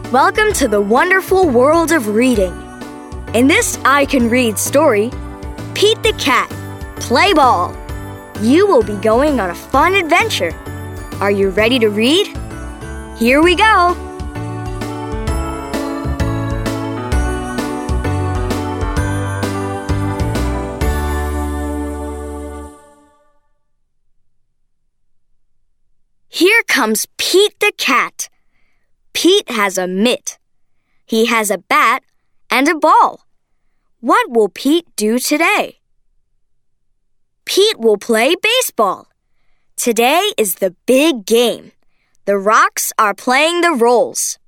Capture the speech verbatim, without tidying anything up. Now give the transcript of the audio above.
Welcome to the wonderful world of reading. In this I Can Read story, Pete the Cat, play ball. You will be going on a fun adventure. Are you ready to read? Here we go. Here comes Pete the Cat. Pete has a mitt. He has a bat and a ball. What will Pete do today? Pete will play baseball. Today is the big game. The Rocks are playing the Rolls.